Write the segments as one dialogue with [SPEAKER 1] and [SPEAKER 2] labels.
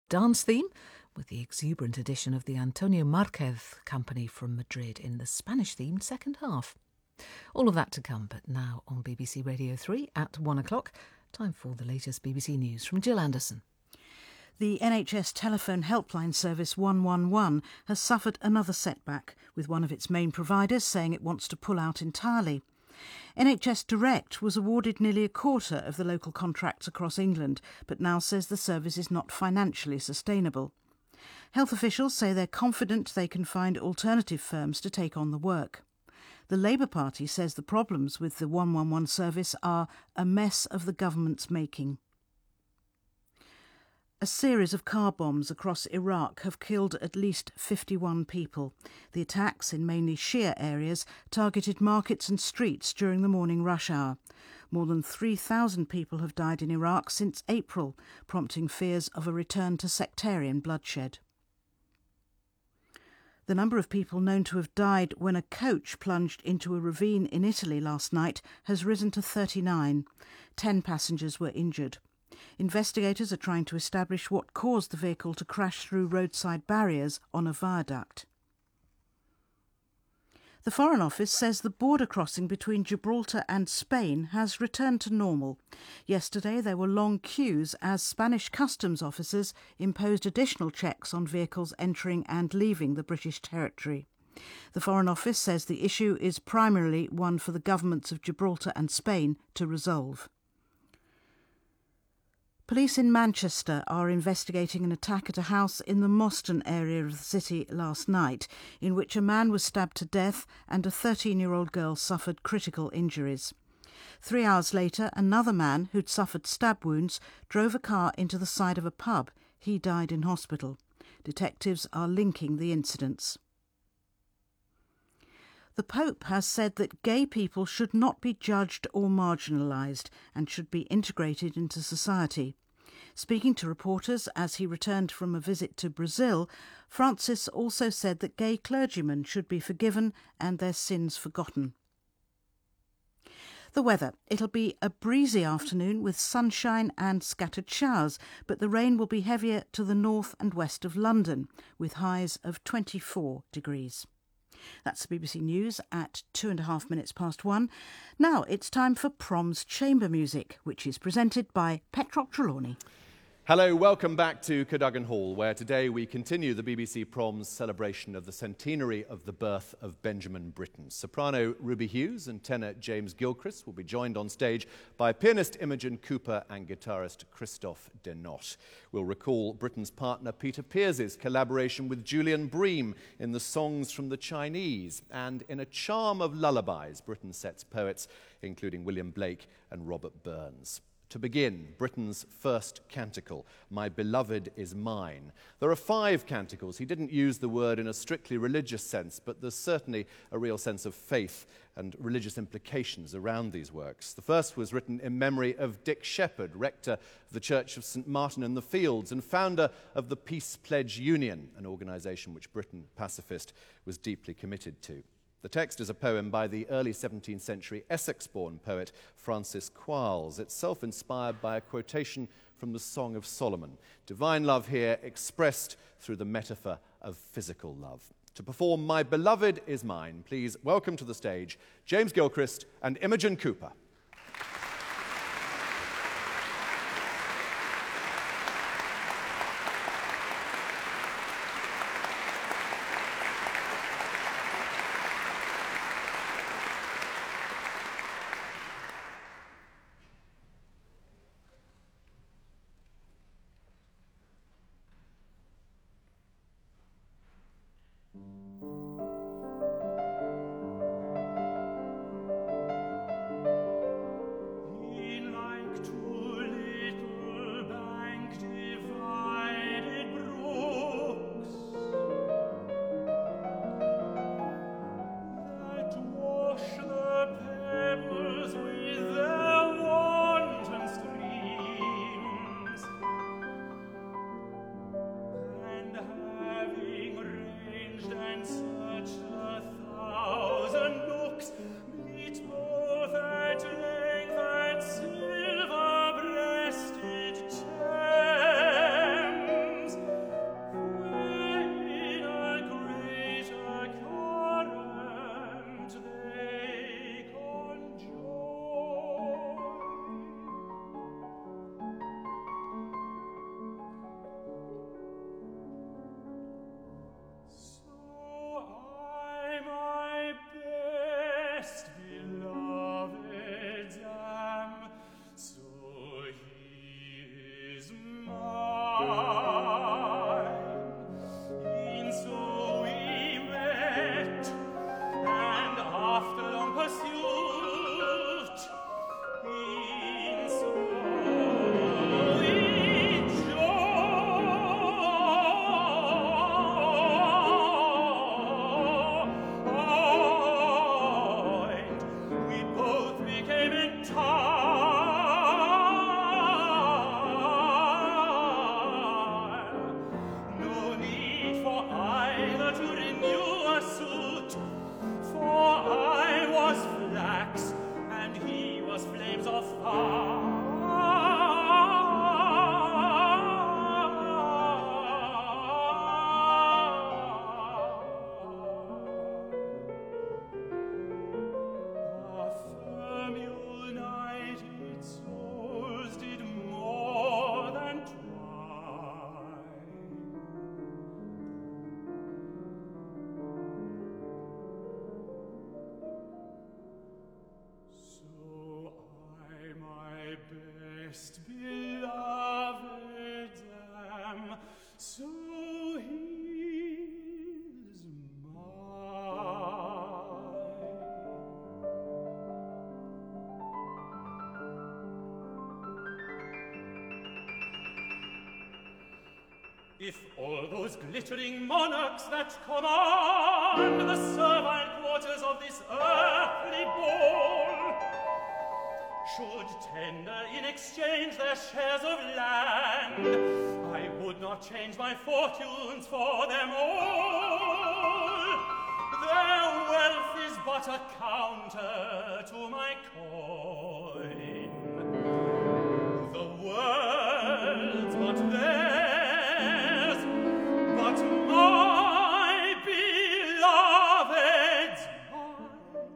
[SPEAKER 1] dance theme with the exuberant addition of the Antonio Marquez Company from Madrid in the Spanish-themed second half. All of that to come, but now on BBC Radio 3 at 1 o'clock. Time for the latest BBC News from Jill Anderson.
[SPEAKER 2] The NHS telephone helpline service 111 has suffered another setback, with one of its main providers saying it wants to pull out entirely. NHS Direct was awarded nearly a quarter of the local contracts across England, but now says the service is not financially sustainable. Health officials say they're confident they can find alternative firms to take on the work. The Labour Party says the problems with the 111 service are a mess of the government's making. A series of car bombs across Iraq have killed at least 51 people. The attacks in mainly Shia areas targeted markets and streets during the morning rush hour. More than 3,000 people have died in Iraq since April, prompting fears of a return to sectarian bloodshed. The number of people known to have died when a coach plunged into a ravine in Italy last night has risen to 39. 10 passengers were injured. Investigators are trying to establish what caused the vehicle to crash through roadside barriers on a viaduct. The Foreign Office says the border crossing between Gibraltar and Spain has returned to normal. Yesterday there were long queues as Spanish customs officers imposed additional checks on vehicles entering and leaving the British territory. The Foreign Office says the issue is primarily one for the governments of Gibraltar and Spain to resolve. Police in Manchester are investigating an attack at a house in the Moston area of the city last night, in which a man was stabbed to death and a 13-year-old girl suffered critical injuries. 3 hours later, another man who'd suffered stab wounds drove a car into the side of a pub. He died in hospital. Detectives are linking the incidents. The Pope has said that gay people should not be judged or marginalised and should be integrated into society. Speaking to reporters as he returned from a visit to Brazil, Francis also said that gay clergymen should be forgiven and their sins forgotten. The weather. It'll be a breezy afternoon with sunshine and scattered showers, but the rain will be heavier to the north and west of London, with highs of 24 degrees. That's the BBC News at 2.5 minutes past 1. Now it's time for Prom's Chamber Music, which is presented by Petroc Trelawney.
[SPEAKER 3] Hello, welcome back to Cadogan Hall, where today we continue the BBC Proms celebration of the centenary of the birth of Benjamin Britten. Soprano Ruby Hughes and tenor James Gilchrist will be joined on stage by pianist Imogen Cooper and guitarist Christophe Denot. We'll recall Britten's partner Peter Pears's collaboration with Julian Bream in the Songs from the Chinese, and in a charm of lullabies, Britten sets poets including William Blake and Robert Burns. To begin, Britten's first canticle, My Beloved is Mine. There are 5 canticles. He didn't use the word in a strictly religious sense, but there's certainly a real sense of faith and religious implications around these works. The first was written in memory of Dick Shepherd, rector of the Church of St Martin in the Fields and founder of the Peace Pledge Union, an organisation which Britten, pacifist, was deeply committed to. The text is a poem by the early 17th century Essex-born poet Francis Quarles, itself inspired by a quotation from the Song of Solomon. Divine love here expressed through the metaphor of physical love. To perform My Beloved is Mine, please welcome to the stage James Gilchrist and Imogen Cooper.
[SPEAKER 4] for either to renew a suit. For I was flax, and he was flames of fire. If all those glittering monarchs that command the servile quarters of this earthly ball should tender in exchange their shares of land, I would not change my fortunes for them all. Their wealth is but a counter to my coin. The world's but theirs, but my beloved's mine.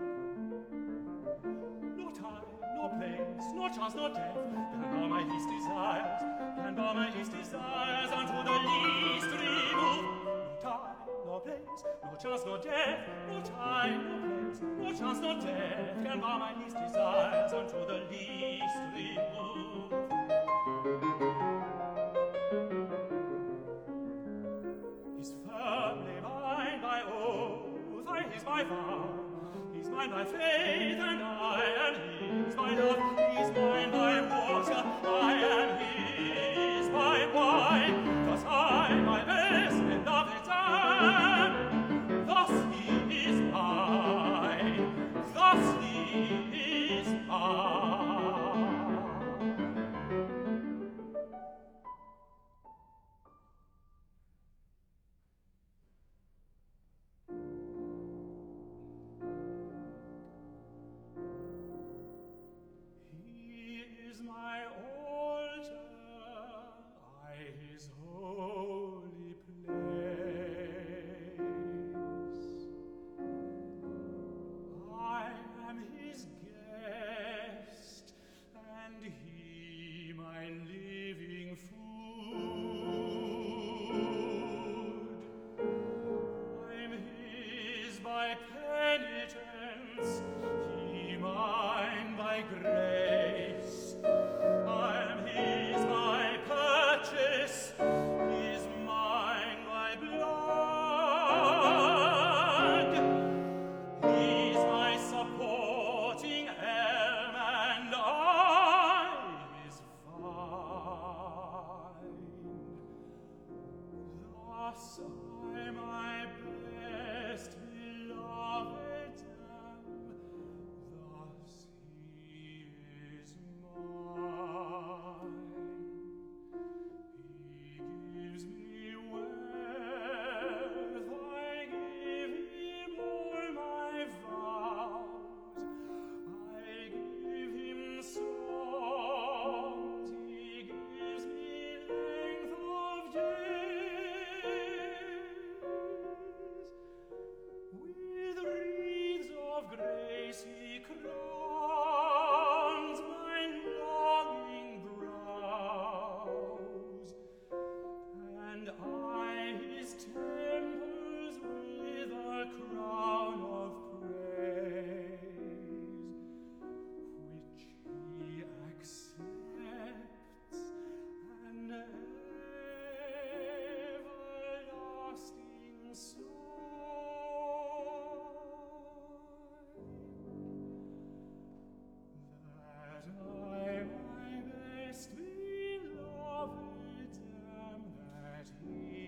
[SPEAKER 4] No time, no place, no chance, no death can bar my least desires, can bar my least desires unto the least remove. No time, no place, no chance, no death, no time, no place, no chance, no death can bar my least desires unto the least remove. He's firmly mine by oath, he's my vow, he's mine by faith, and I am his by love, he's mine by water, I am his by wine, thus I my best and loved am, thus he is mine, thus he is mine. My altar, I his holy place. I am his guest, and he my living food. I'm his by penitence, he mine by grace. I'm his by purchase, he's mine by blood. He's my supporting elm, and I his vine. Thus I my best beloved am, thus he is mine. He gives me wealth, I give him all my vows. I give him songs, he gives me length of days. With wreaths of grace he crowns my longing brows, and I his temples with a crown of praise, which he accepts, an everlasting sign. That I my best beloved am, that he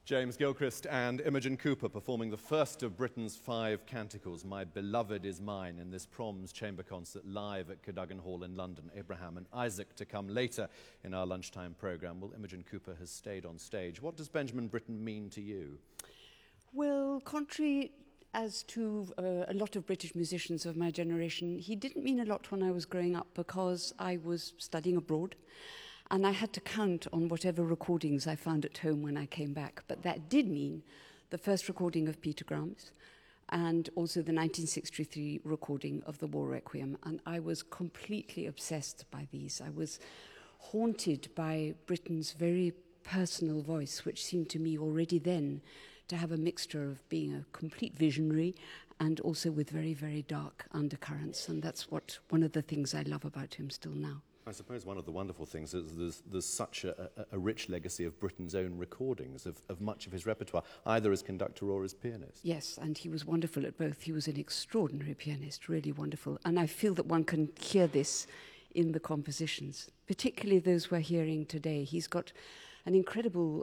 [SPEAKER 3] James Gilchrist and Imogen Cooper performing the first of Britain's 5 canticles, My Beloved Is Mine, in this Proms chamber concert live at Cadogan Hall in London. Abraham and Isaac to come later in our lunchtime programme. Well, Imogen Cooper has stayed on stage. What does Benjamin Britten mean to you?
[SPEAKER 5] Well, contrary as to a lot of British musicians of my generation, he didn't mean a lot when I was growing up because I was studying abroad. And I had to count on whatever recordings I found at home when I came back. But that did mean the first recording of Peter Grams and also the 1963 recording of the War Requiem. And I was completely obsessed by these. I was haunted by Britten's very personal voice, which seemed to me already then to have a mixture of being a complete visionary and also with very, very dark undercurrents. And that's one of the things I love about him still now.
[SPEAKER 3] I suppose one of the wonderful things is there's such a rich legacy of Britain's own recordings of much of his repertoire, either as conductor or as pianist.
[SPEAKER 5] Yes, and he was wonderful at both. He was an extraordinary pianist, really wonderful. And I feel that one can hear this in the compositions, particularly those we're hearing today. He's got an incredible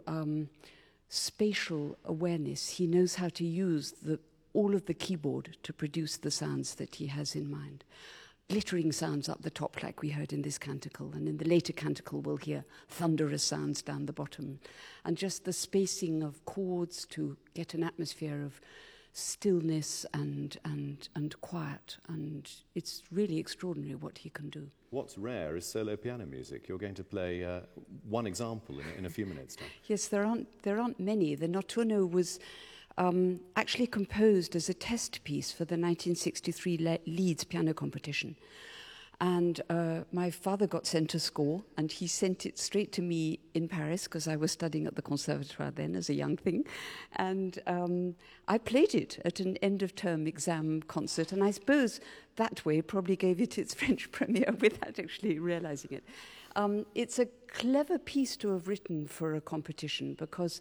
[SPEAKER 5] spatial awareness. He knows how to use all of the keyboard to produce the sounds that he has in mind. Glittering sounds up the top like we heard in this canticle, and in the later canticle we'll hear thunderous sounds down the bottom, and just the spacing of chords to get an atmosphere of stillness and quiet, and it's really extraordinary what he can do.
[SPEAKER 3] What's rare is solo piano music. You're going to play one example in a few minutes' time.
[SPEAKER 5] Yes, there aren't many. The Notturno was actually composed as a test piece for the 1963 Leeds piano competition. And my father got sent a score, and he sent it straight to me in Paris, because I was studying at the Conservatoire then as a young thing. And I played it at an end-of-term exam concert, and I suppose that way probably gave it its French premiere without actually realizing it. It's a clever piece to have written for a competition, because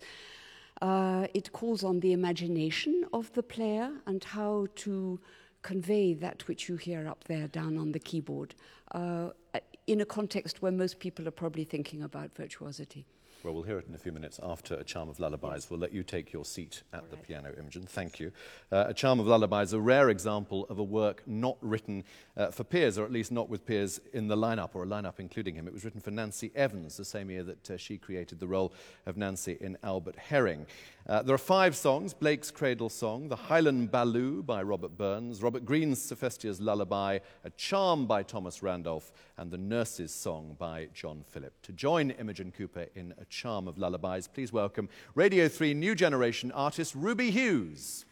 [SPEAKER 5] it calls on the imagination of the player and how to convey that which you hear up there down on the keyboard in a context where most people are probably thinking about virtuosity.
[SPEAKER 3] Well, we'll hear it in a few minutes after A Charm of Lullabies. We'll let you take your seat at the piano, Imogen. Thank you. A Charm of Lullabies, a rare example of a work not written for peers, or at least not with peers in the lineup, or a lineup including him. It was written for Nancy Evans, the same year that she created the role of Nancy in Albert Herring. There are 5 songs: Blake's Cradle Song, the Highland Ballou by Robert Burns, Robert Greene's Sophestia's Lullaby, A Charm by Thomas Randolph, and the Nurse's Song by John Philip. To join Imogen Cooper in A Charm of Lullabies, please welcome Radio 3 New Generation artist Ruby Hughes.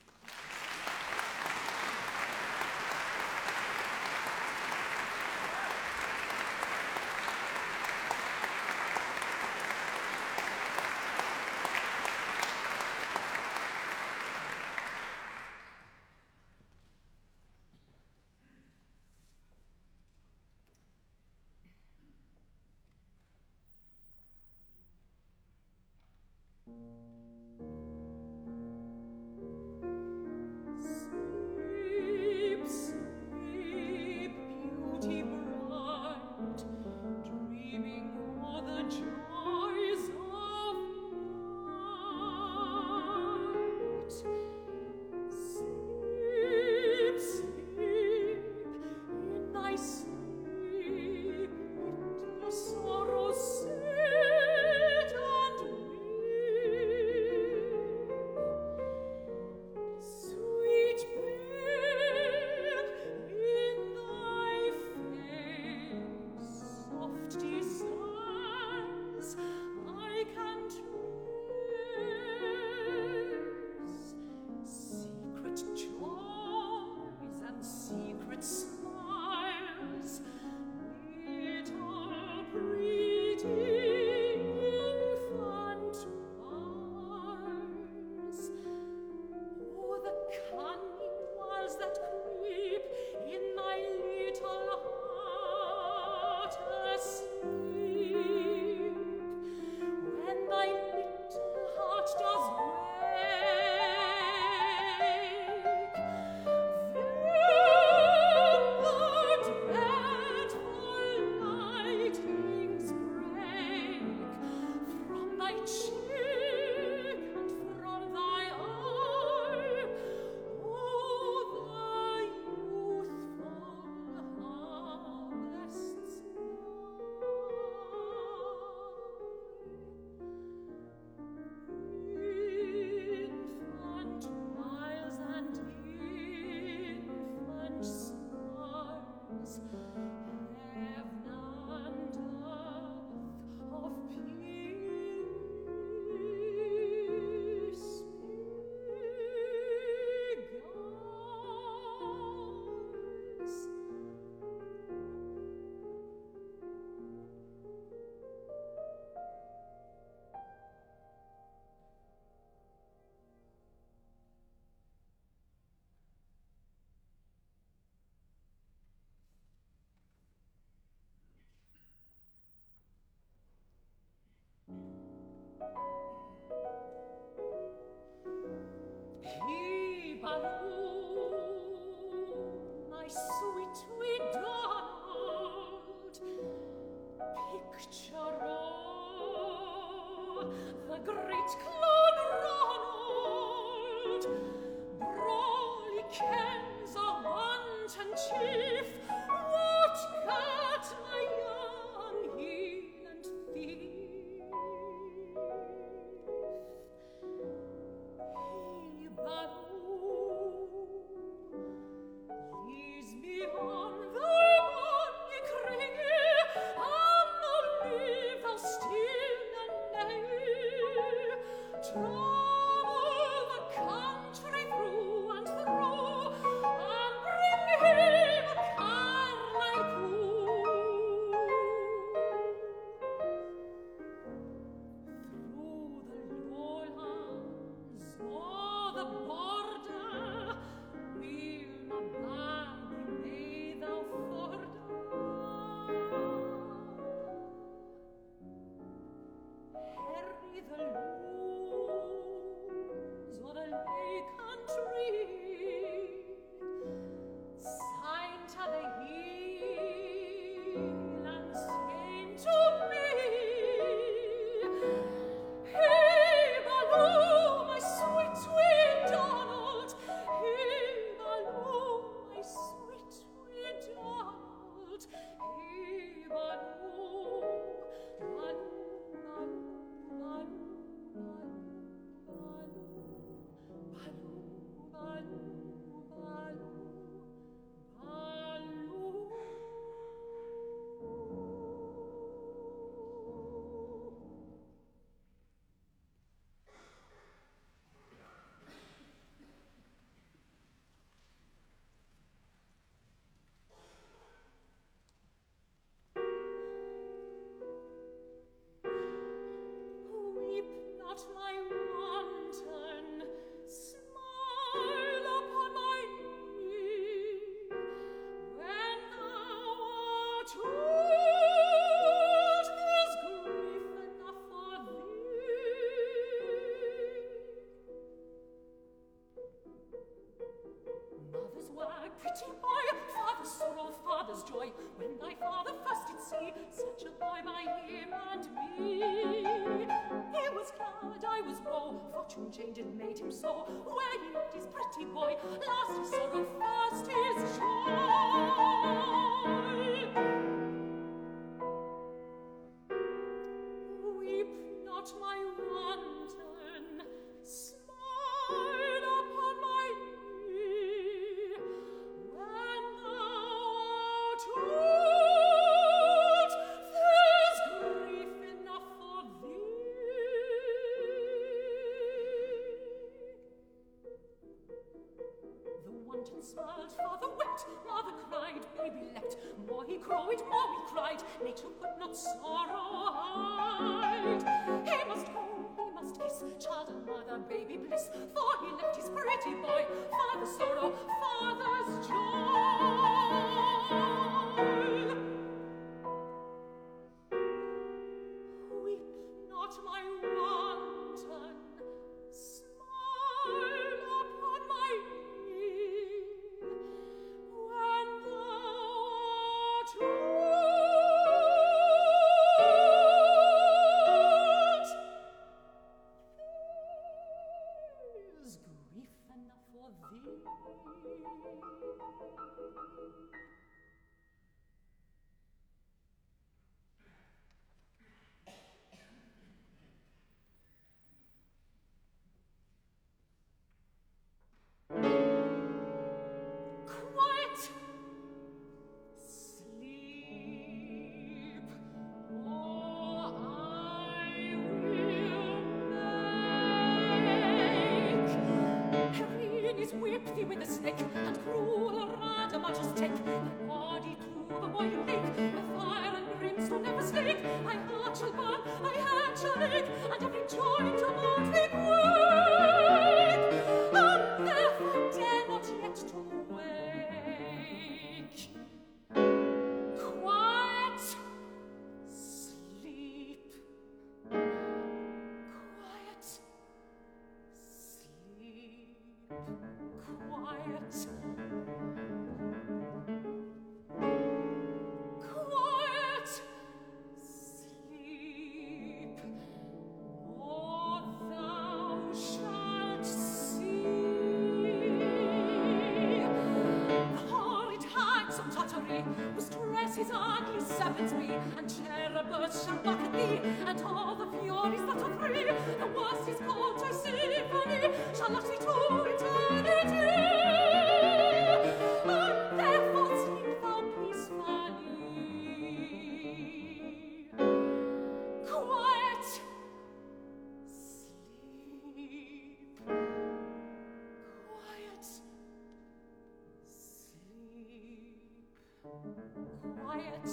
[SPEAKER 6] He balloon, my sweet, sweet Donald, picture the great clown Ronald, brawly kens a wanton chief, what got my young heel and thief? He balloon, leads me on the bonny cree, and no leave thou still and nay. Travel the country through and through, and bring him a Carlisle crew. Through the lowlands o'er the border, we'll na baggy may thou further. Harry the loons o'er the lake country, sign to the hill and saying to me, hey, Baloo, my sweet, sweet Donald, hey, Baloo, my sweet, sweet Donald, hey, Baloo, Baloo, Baloo, Baloo, Baloo, Baloo, Baloo, weep not my wanton, smile upon my knee, when thou art old, there's grief enough for thee. Mother's wag, pretty boy, father's sorrow, father's joy, when thy father first did see such a boy by him and me. He was glad, I was woe, fortune changed and made him so. Where he left his pretty boy, last his sorrow, first his joy. Weep not my wanton, smile upon my knee, when thou art old, there's grief enough for thee. The wanton smiled, father wept, mother cried, baby leapt, more he crowed, more he cried, nature could not sorrow hide. He must go, he must kiss, child and mother, baby bliss, for he left his pretty boy, father's sorrow, father's joy. Weep not my wanton, smile upon my knee, when thou art old, there's grief enough for thee. Quiet, sleep, or I will make Herines whip thee with a snake, and cruel Radamantus take thy body to the boiling lake, where fire and brimstone never slake. Thy heart shall burn, thy hand shall ache, and every joint about thee quake. And therefore dare not yet to wake. Quiet, sleep. Quiet, sleep. serpents be, and cherubs shall mock at thee, and all the furies that are free. The worst is called thy symphony, shall last thee to eternity. And therefore sleep thou peacefully. Quiet. Sleep. Quiet. Sleep. Quiet.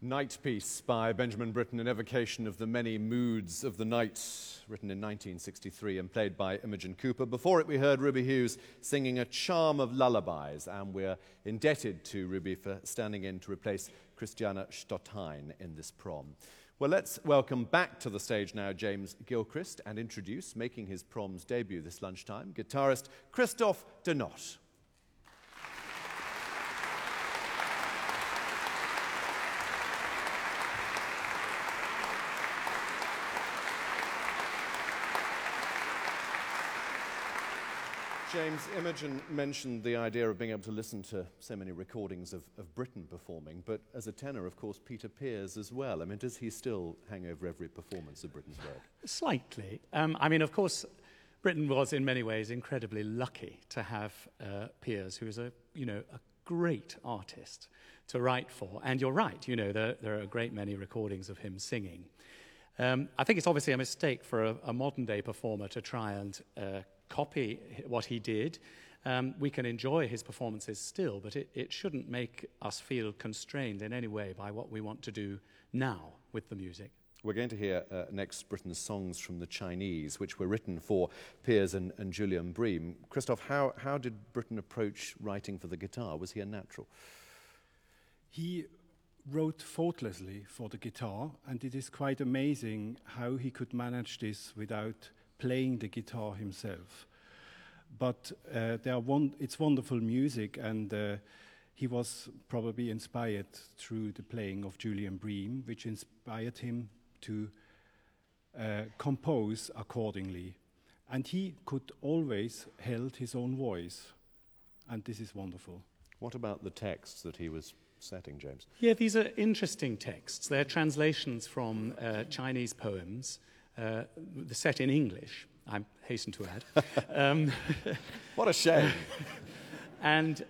[SPEAKER 3] Night Piece by Benjamin Britten, an evocation of the many moods of the night, written in 1963 and played by Imogen Cooper. Before it, we heard Ruby Hughes singing A Charm of Lullabies, and we're indebted to Ruby for standing in to replace Christiane Stotthein in this prom. Well, let's welcome back to the stage now James Gilchrist and introduce, making his prom's debut this lunchtime, guitarist Christophe de Notte. James, Imogen mentioned the idea of being able to listen to so many recordings of Britten performing, but as a tenor, of course, Peter Pears as well. I mean, does he still hang over every performance of Britten's work?
[SPEAKER 7] Slightly. I mean, of course, Britten was in many ways incredibly lucky to have Pears, who is a great artist to write for. And you're right, there are a great many recordings of him singing. I think it's obviously a mistake for a modern-day performer to try and copy what he did. We can enjoy his performances still, but it shouldn't make us feel constrained in any way by what we want to do now with the music.
[SPEAKER 3] We're going to hear next Britten's songs from the Chinese, which were written for Pears and Julian Bream. Christophe, how did Britten approach writing for the guitar? Was he a natural?
[SPEAKER 8] He wrote faultlessly for the guitar, and it is quite amazing how he could manage this without playing the guitar himself. But it's wonderful music, and he was probably inspired through the playing of Julian Bream, which inspired him to compose accordingly. And he could always held his own voice, and this is wonderful.
[SPEAKER 3] What about the texts that he was setting, James?
[SPEAKER 7] Yeah, these are interesting texts. They're translations from Chinese poems. They're set in English, I hasten to add.
[SPEAKER 3] What a shame.
[SPEAKER 7] And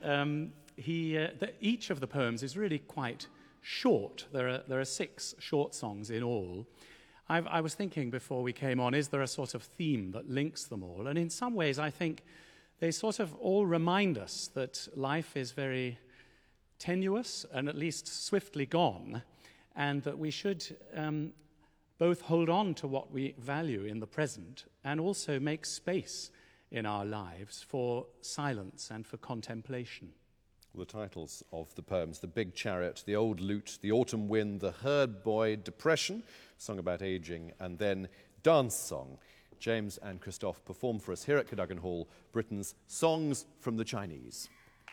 [SPEAKER 7] each of the poems is really quite short. There are 6 short songs in all. I was thinking before we came on, is there a sort of theme that links them all? And in some ways, I think they sort of all remind us that life is very tenuous and at least swiftly gone, and that we should both hold on to what we value in the present and also make space in our lives for silence and for contemplation.
[SPEAKER 3] The titles of the poems: The Big Chariot, The Old Lute, The Autumn Wind, The Herd Boy, Depression, song about aging, and then Dance Song. James and Christophe perform for us here at Cadogan Hall Britten's Songs from the Chinese.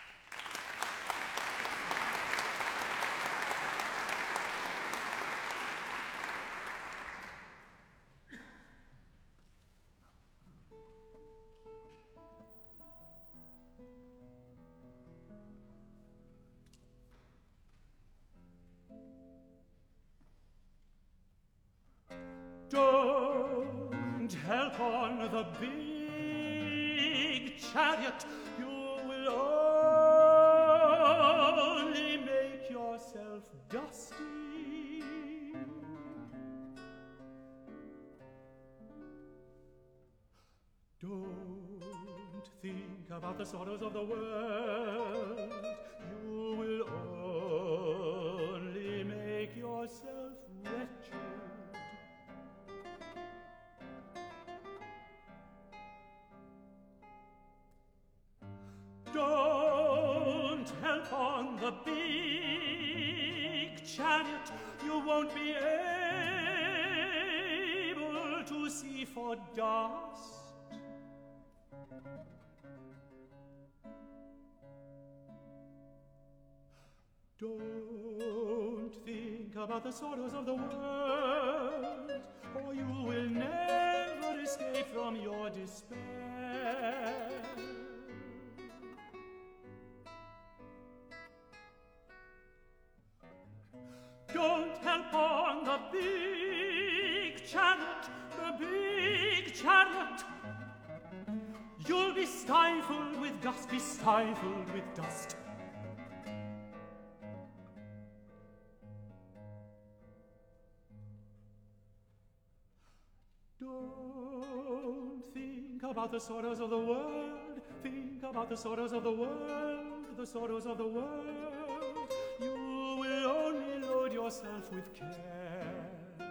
[SPEAKER 4] Don't help on the big chariot, you will only make yourself dusty. Don't think about the sorrows of the world, you will only make yourself wretched. Don't help on the big chariot, you won't be able to see for dust. Don't think about the sorrows of the world, or you will never escape from your despair. Don't help on the big chariot, the big chariot. You'll be stifled with dust, be stifled with dust. Don't think about the sorrows of the world, think about the sorrows of the world, the sorrows of the world. You will only load your yourself with care.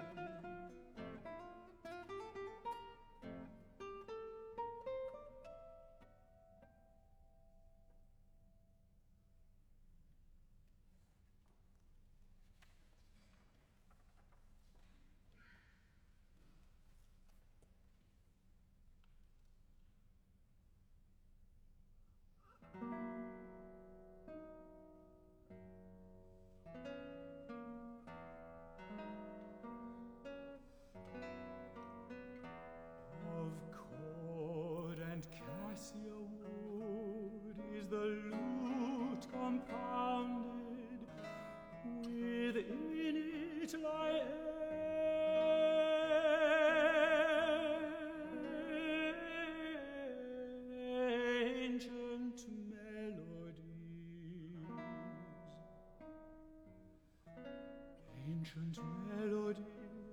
[SPEAKER 4] Ancient melodies,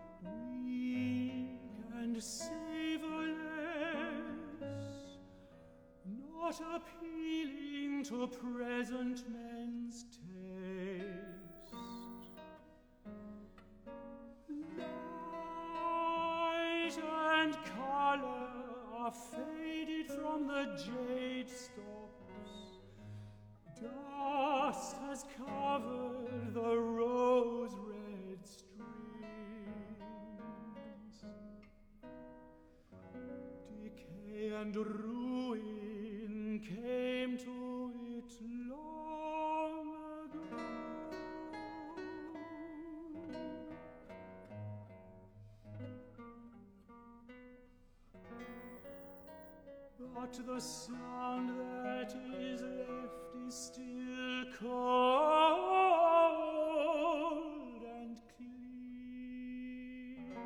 [SPEAKER 4] weak and savorless, not appealing to present men's taste. Light and color are faded from the jade stops. Dust has covered the rose-red strings. Decay and ruin came to it long ago. But the sound that is left is still cold and clear.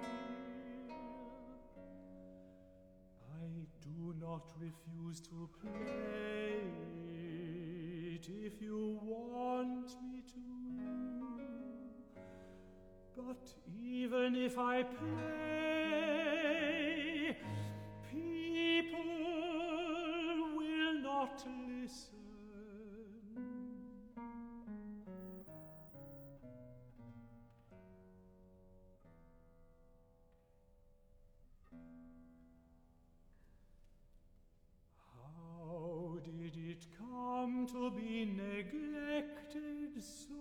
[SPEAKER 4] I do not refuse to play it if you want me to. But even if I play, people will not listen. How did it come to be neglected so?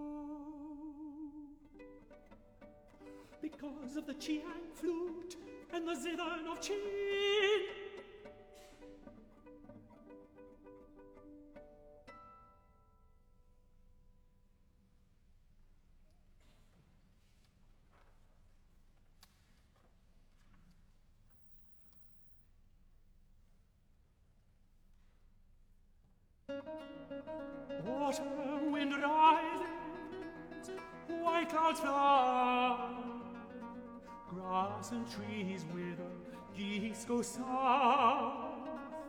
[SPEAKER 4] Because of the Chiang flute and the zithern of Chin. Autumn wind rises, white clouds fly, grass and trees wither, geese go south.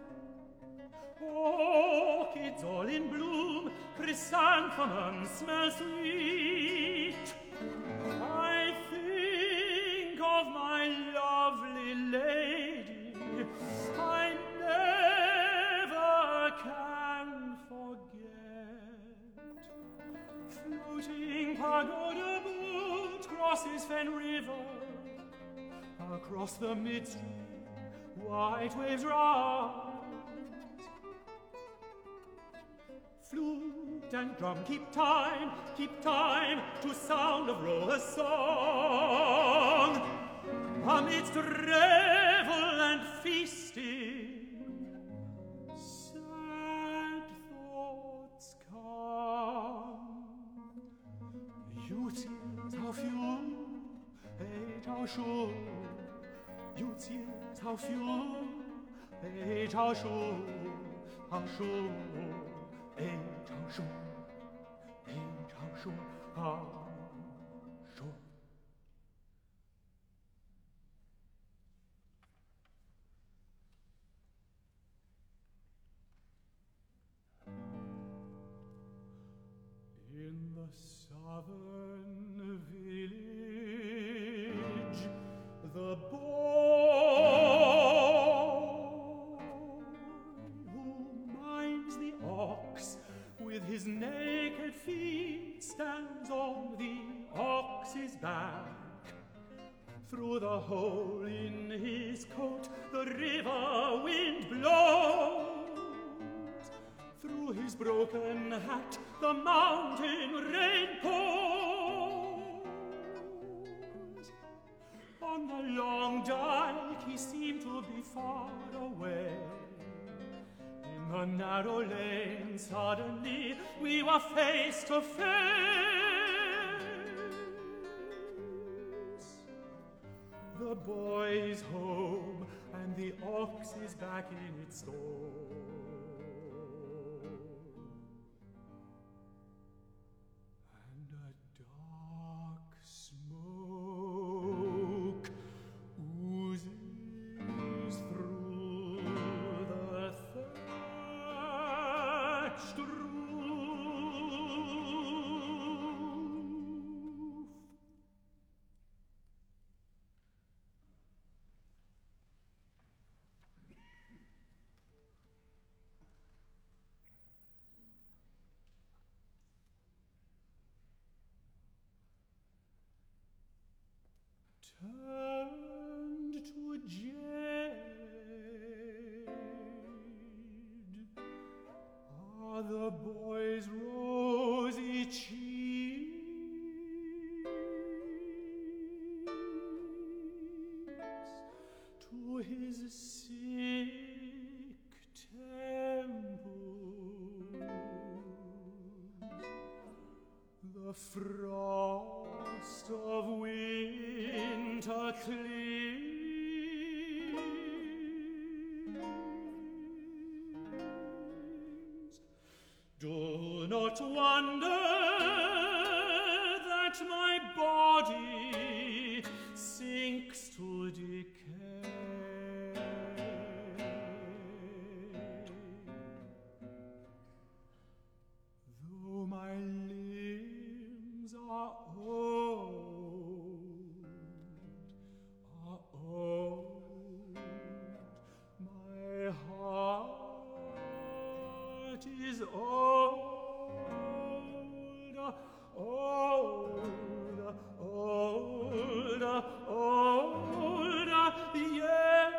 [SPEAKER 4] Orchids all in bloom, chrysanthemums smell sweet. I think of my lovely lady, I never can forget. Floating pagoda boat crosses Fen River, across the midstream, white waves rise. Flute and drum keep time to sound of rowers' song. Amidst revel and feasting, sad thoughts come. Youth how few, age how sure. Youth how few, age how sure, how sure. Age how sure, age how sure, how sure. In the southern village, the boy who minds the ox with his naked feet stands on the Through the hole in his coat the river wind blows. Through his broken hat the mountain rain pours. On the long dike he seemed to be far away. In the narrow lane suddenly we were face to face. The boy is home and the ox is back in its stall. And a dark smoke oozes through the thatched roof. Turned to jade are the boy's rosy cheeks. To his sick temples the frost of winter clings. Do not wonder that my body sinks to decay. Though my limbs are old, my heart is old, yeah.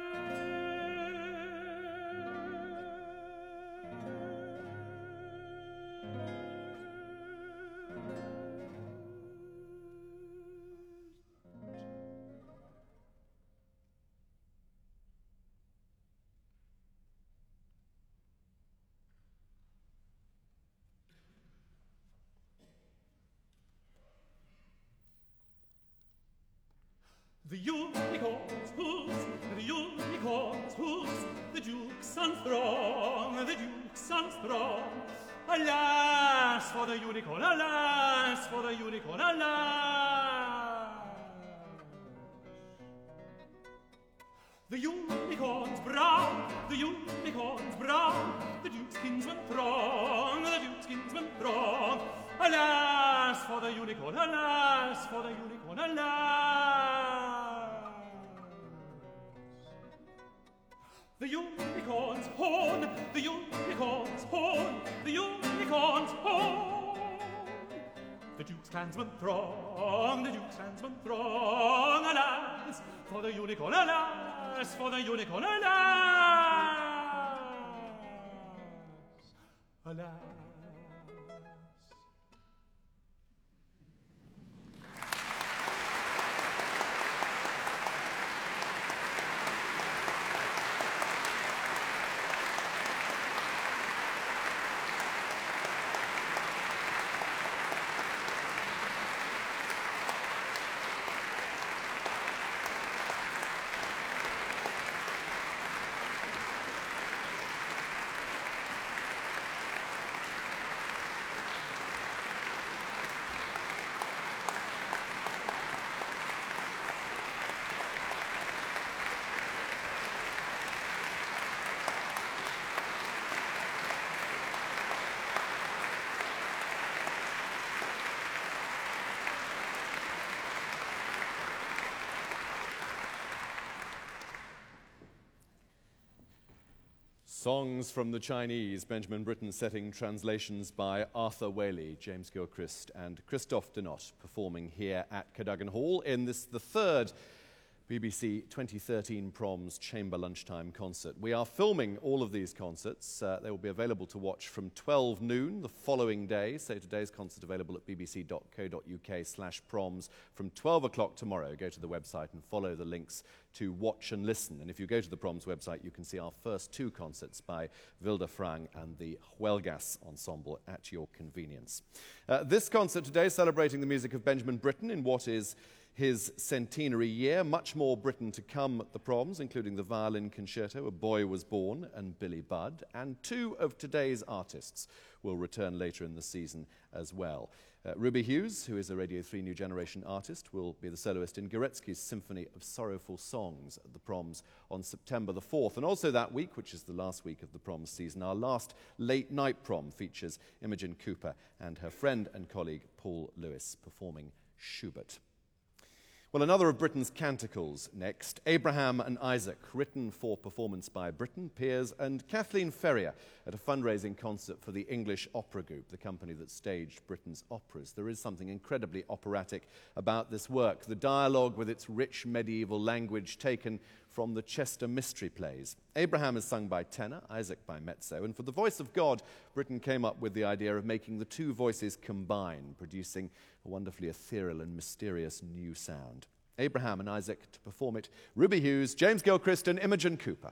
[SPEAKER 4] The unicorn's hoofs, the unicorn's hoofs, the duke's unthrong, the duke's unthrong. Alas for the unicorn, alas for the unicorn, alas. The unicorn's brown, the unicorn's brown, the duke's kinsman throng, the duke's kinsman throng. Alas for the unicorn, alas for the unicorn, alas. The unicorn's horn, the unicorn's horn, the unicorn's horn. The duke's clansmen throng, the duke's clansmen throng. Alas for the unicorn, alas for the unicorn, alas. Alas.
[SPEAKER 3] Songs from the Chinese, Benjamin Britten setting translations by Arthur Whaley, James Gilchrist and Christophe Denot performing here at Cadogan Hall in this, the third BBC 2013 Proms Chamber Lunchtime Concert. We are filming all of these concerts. They will be available to watch from 12 noon the following day. So today's concert available at bbc.co.uk/proms from 12 o'clock tomorrow. Go to the website and follow the links to watch and listen. And if you go to the Proms website, you can see our first two concerts by Wilde Frang and the Huelgas Ensemble at your convenience. This concert today celebrating the music of Benjamin Britten in what is his centenary year. Much more Britain to come at the Proms, including the violin concerto, A Boy Was Born, and Billy Budd. And two of today's artists will return later in the season as well. Ruby Hughes, who is a Radio 3 New Generation artist, will be the soloist in Gorecki's Symphony of Sorrowful Songs at the Proms on September the 4th. And also that week, which is the last week of the Proms season, our last late night prom features Imogen Cooper and her friend and colleague Paul Lewis performing Schubert. Well, another of Britain's canticles next, Abraham and Isaac, written for performance by Britten, Piers and Kathleen Ferrier at a fundraising concert for the English Opera Group, the company that staged Britain's operas. There is something incredibly operatic about this work, the dialogue with its rich medieval language taken from the Chester Mystery Plays. Abraham is sung by tenor, Isaac by mezzo, and for the voice of God, Britten came up with the idea of making the two voices combine, producing a wonderfully ethereal and mysterious new sound. Abraham and Isaac to perform it, Ruby Hughes, James Gilchrist and Imogen Cooper.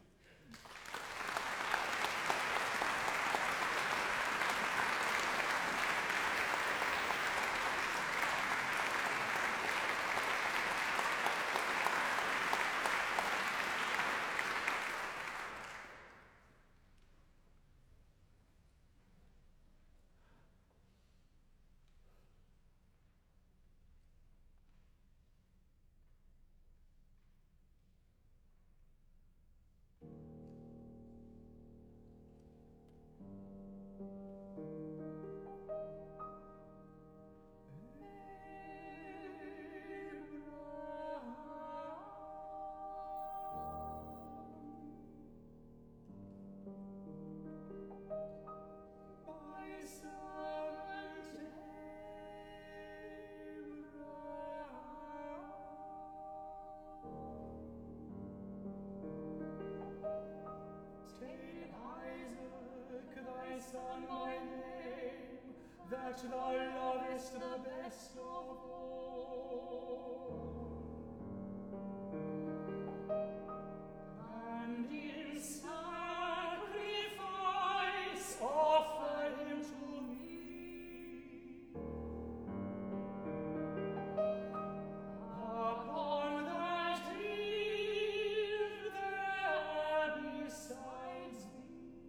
[SPEAKER 4] Son, my name, that thou lovest the best of all, and in sacrifice offer him to me. Upon that eve there besides me.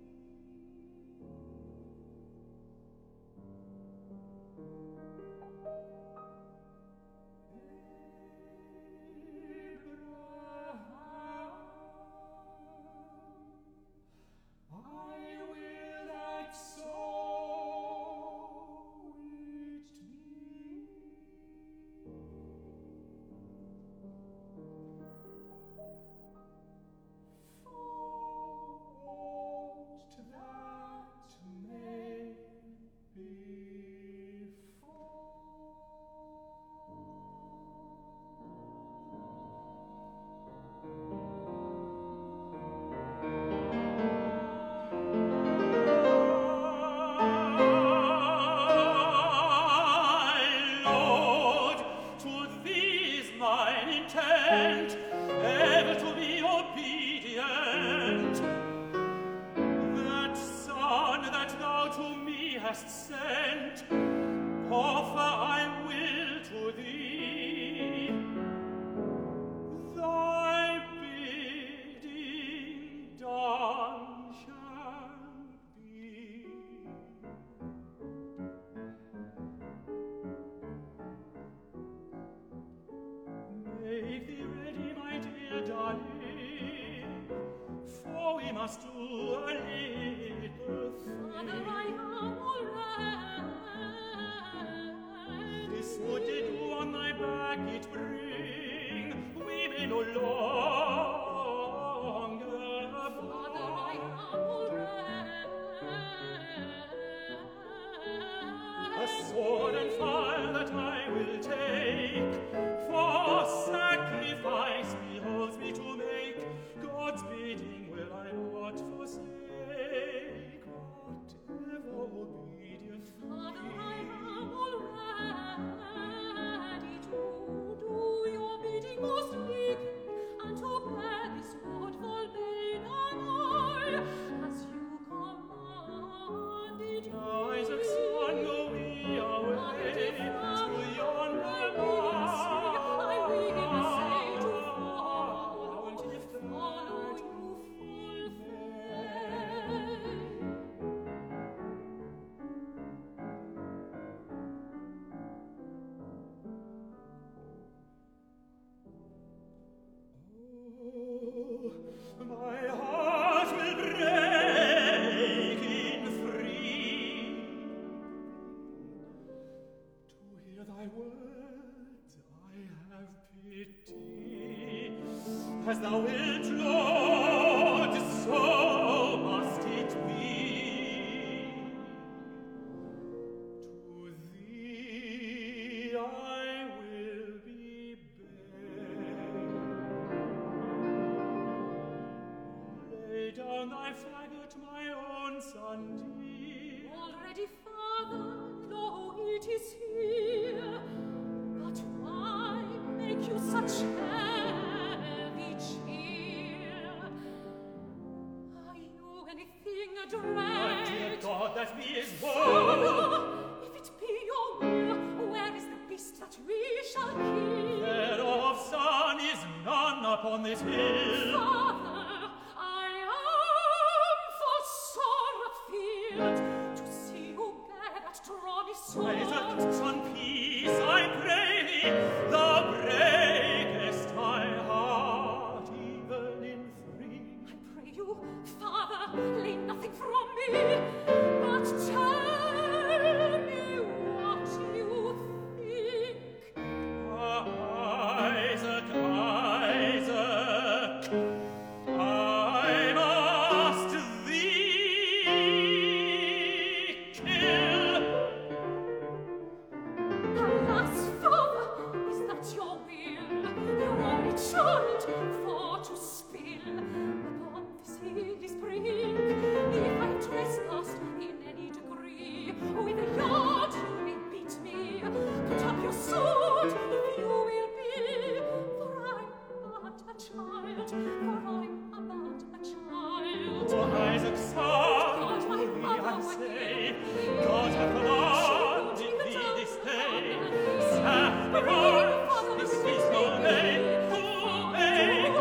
[SPEAKER 4] Ever to be obedient, that Son that thou to me hast sent, offer I will to thee. Thy bidding done shall be. Make thee ready, my dear darling, for we must do a little thing.
[SPEAKER 6] Father, I am all right.
[SPEAKER 4] This would do on thy back it bring, we may no longer
[SPEAKER 6] Father, I am all right.
[SPEAKER 4] pity. As thou wilt, Lord, so must it be. To thee I will be bare. Lay down thy faggot, my own son dear.
[SPEAKER 6] Already, Father, lo, it is here. But why make you such heavy cheer? Are you anything
[SPEAKER 4] My
[SPEAKER 6] dread?
[SPEAKER 4] dear God, that me is woe.
[SPEAKER 6] Father, if it be your will, where is the beast that we shall kill?
[SPEAKER 4] Thereof son is none upon this hill.
[SPEAKER 6] Father, I am full sore afeard to see you bear that trawny sword.
[SPEAKER 4] Son, peace, I pray thee, thou breakest my heart even in three.
[SPEAKER 6] I pray you, Father, lay nothing from me, but tell me what you think.
[SPEAKER 4] Isaac, Isaac, I must thee kill.
[SPEAKER 6] Alas, Father, is that your will? Your only child for to spill upon this hideous brink. If I trespassed in any degree, with a yard you may beat me. Put up your sword if you will be, for I'm but a child, for I'm but a child.
[SPEAKER 4] O Isaac, son,
[SPEAKER 6] God, my
[SPEAKER 4] to thee I
[SPEAKER 6] mother,
[SPEAKER 4] say,
[SPEAKER 6] what
[SPEAKER 4] God hath commanded thee this day. Sacrifice, this is no name, to obey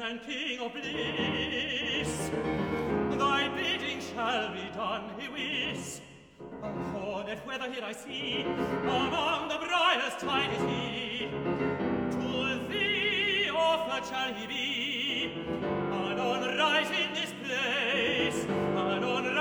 [SPEAKER 4] and King of bliss. Thy bidding shall be done, he wis. A hornet whether here I see, among the briars tied is he. To thee offered shall he be, anon rise in this place, anon